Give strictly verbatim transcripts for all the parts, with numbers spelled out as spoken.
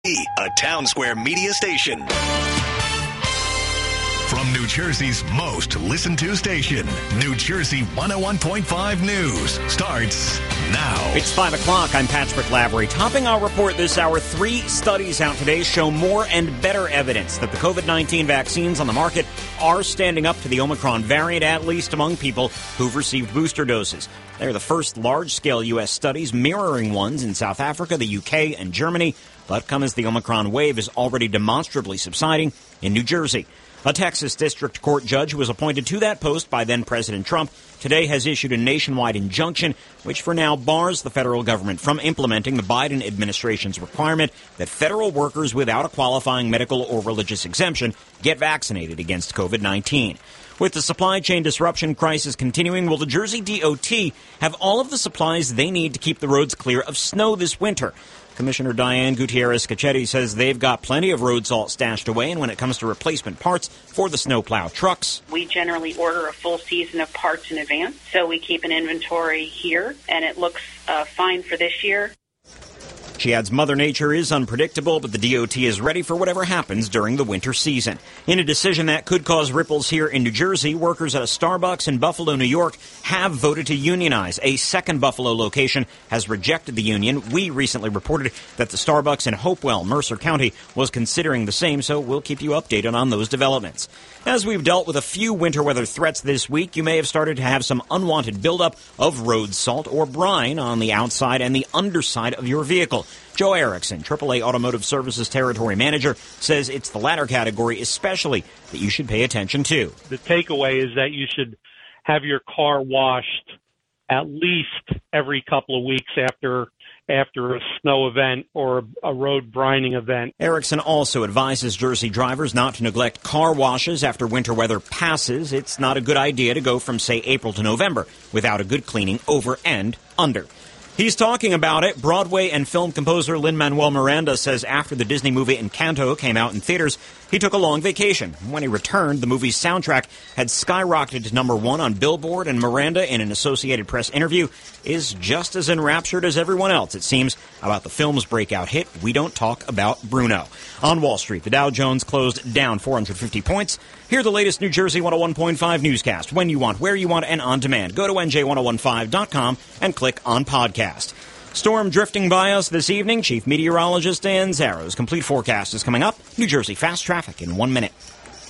A Town Square media station. From New Jersey's most listened to station, New Jersey one oh one point five News starts now. It's five o'clock. I'm Patrick Lavery. Topping our report this hour, three studies out today show more and better evidence that the COVID nineteen vaccines on the market are standing up to the Omicron variant, at least among people who've received booster doses. They're the first large-scale U S studies mirroring ones in South Africa, the U K, and Germany, but come as the Omicron wave is already demonstrably subsiding in New Jersey. A Texas district court judge who was appointed to that post by then-President Trump today has issued a nationwide injunction which for now bars the federal government from implementing the Biden administration's requirement that federal workers without a qualifying medical or religious exemption get vaccinated against COVID nineteen. With the supply chain disruption crisis continuing, will the Jersey D O T have all of the supplies they need to keep the roads clear of snow this winter? Commissioner Diane Gutierrez-Cachetti says they've got plenty of road salt stashed away, and when it comes to replacement parts for the snowplow trucks, we generally order a full season of parts in advance, so we keep an inventory here, and it looks uh, fine for this year. She adds Mother Nature is unpredictable, but the D O T is ready for whatever happens during the winter season. In a decision that could cause ripples here in New Jersey, workers at a Starbucks in Buffalo, New York, have voted to unionize. A second Buffalo location has rejected the union. We recently reported that the Starbucks in Hopewell, Mercer County, was considering the same, so we'll keep you updated on those developments. As we've dealt with a few winter weather threats this week, you may have started to have some unwanted buildup of road salt or brine on the outside and the underside of your vehicle. Joe Erickson, triple A Automotive Services Territory Manager, says it's the latter category especially that you should pay attention to. The takeaway is that you should have your car washed at least every couple of weeks after after a snow event or a road brining event. Erickson also advises Jersey drivers not to neglect car washes after winter weather passes. It's not a good idea to go from, say, April to November without a good cleaning over and under. He's talking about it. Broadway and film composer Lin-Manuel Miranda says after the Disney movie Encanto came out in theaters, he took a long vacation. When he returned, the movie's soundtrack had skyrocketed to number one on Billboard, and Miranda, in an Associated Press interview, is just as enraptured as everyone else, it seems, about the film's breakout hit, We Don't Talk About Bruno. On Wall Street, the Dow Jones closed down four hundred fifty points. Hear the latest New Jersey one oh one point five newscast when you want, where you want, and on demand. Go to N J ten fifteen dot com and click on podcast. Storm drifting by us this evening. Chief Meteorologist Dan Zaro's complete forecast is coming up. New Jersey fast traffic in one minute.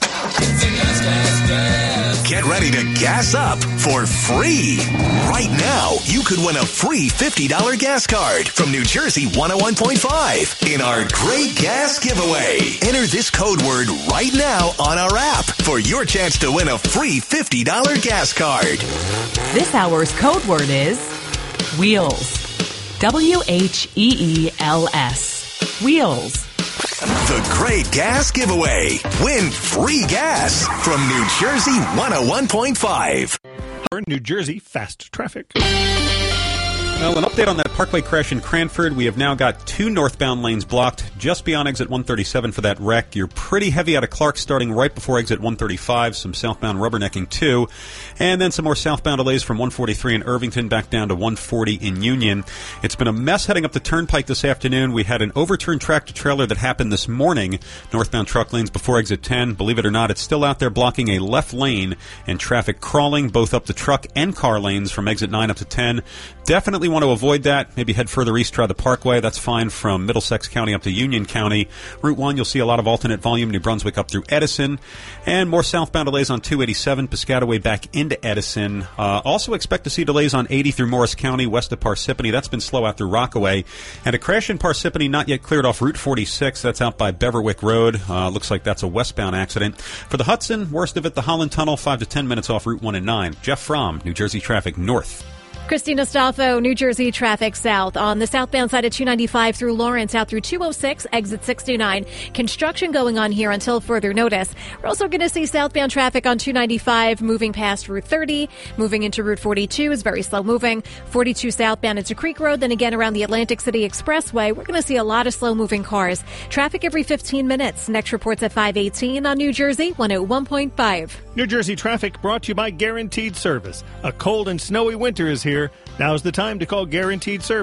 Get ready to gas up for free. Right now, you could win a free fifty dollars gas card from New Jersey one oh one point five in our Great Gas Giveaway. Enter this code word right now on our app for your chance to win a free fifty dollars gas card. This hour's code word is Wheels. W H E E L S. Wheels. The Great Gas Giveaway. Win free gas from New Jersey one oh one point five. New Jersey fast traffic. Well, an update on that Parkway crash in Cranford. We have now got two northbound lanes blocked just beyond exit one thirty-seven for that wreck. You're pretty heavy out of Clark starting right before exit one thirty-five. Some southbound rubbernecking too. And then some more southbound delays from one forty-three in Irvington back down to one forty in Union. It's been a mess heading up the Turnpike this afternoon. We had an overturned tractor trailer that happened this morning. Northbound truck lanes before exit ten. Believe it or not, it's still out there blocking a left lane and traffic crawling both up the truck and car lanes from exit nine up to ten. Definitely want to avoid that. Maybe head further east, try the Parkway. That's fine from Middlesex County up to Union County. Route one, you'll see a lot of alternate volume. New Brunswick up through Edison. And more southbound delays on two eighty-seven, Piscataway back into Edison. Uh, also expect to see delays on eighty through Morris County, west of Parsippany. That's been slow out through Rockaway. And a crash in Parsippany not yet cleared off Route forty-six. That's out by Beverwick Road. Uh, looks like that's a westbound accident. For the Hudson, worst of it, the Holland Tunnel, five to ten minutes off Route one and nine. Jeff Fromm, New Jersey Traffic North. Christina Staffo, New Jersey traffic south on the southbound side of two ninety-five through Lawrence out through two oh six, exit sixty-nine. Construction going on here until further notice. We're also going to see southbound traffic on two ninety-five moving past Route thirty, moving into Route forty-two is very slow moving. forty-two southbound into Creek Road, then again around the Atlantic City Expressway. We're going to see a lot of slow moving cars. Traffic every fifteen minutes. Next report's at five eighteen on New Jersey one oh one point five. New Jersey traffic brought to you by Guaranteed Service. A cold and snowy winter is here. Now's the time to call Guaranteed Service.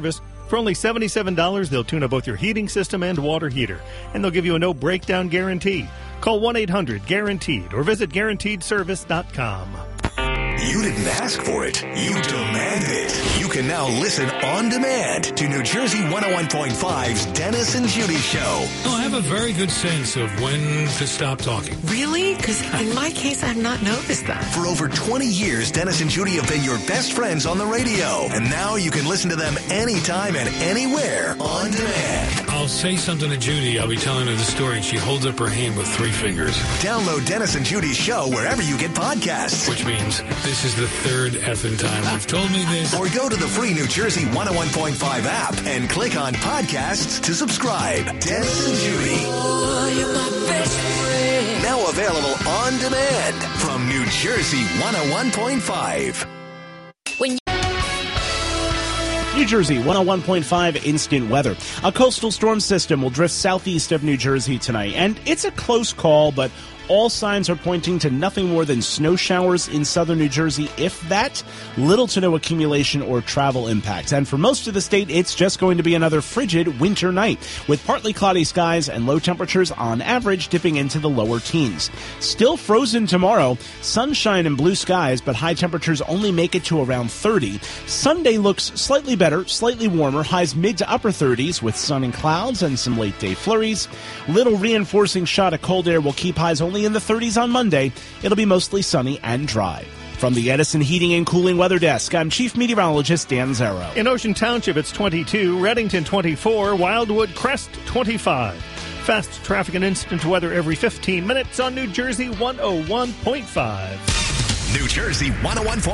For only seventy-seven dollars, they'll tune up both your heating system and water heater, and they'll give you a no-breakdown guarantee. Call one eight hundred guaranteed or visit guaranteed service dot com. You didn't ask for it. You demanded it. You can now listen on demand to New Jersey one oh one point five's Dennis and Judy Show. Oh, I have a very good sense of when to stop talking. Really? Because in my case, I've not noticed that. For over twenty years, Dennis and Judy have been your best friends on the radio. And now you can listen to them anytime and anywhere on demand. I'll say something to Judy. I'll be telling her the story, and she holds up her hand with three fingers. Download Dennis and Judy's show wherever you get podcasts. Which means this is the third effing time you've told me this. Or go to the free New Jersey one oh one point five app and click on podcasts to subscribe. Dennis and Judy. Oh, you're my best friend. Now available on demand from New Jersey one oh one point five. When you- New Jersey one oh one point five instant weather. A coastal storm system will drift southeast of New Jersey tonight, and it's a close call, but all signs are pointing to nothing more than snow showers in southern New Jersey, if that. Little to no accumulation or travel impacts. And for most of the state, it's just going to be another frigid winter night, with partly cloudy skies and low temperatures on average dipping into the lower teens. Still frozen tomorrow, sunshine and blue skies, but high temperatures only make it to around thirty. Sunday looks slightly better, slightly warmer, highs mid to upper thirties with sun and clouds and some late day flurries. Little reinforcing shot of cold air will keep highs only in the thirties on Monday. It'll be mostly sunny and dry. From the Edison Heating and Cooling Weather Desk, I'm Chief Meteorologist Dan Zarrow. In Ocean Township, it's twenty-two, Reddington twenty-four, Wildwood Crest twenty-five. Fast traffic and instant weather every fifteen minutes on New Jersey one oh one point five. New Jersey one oh one point five.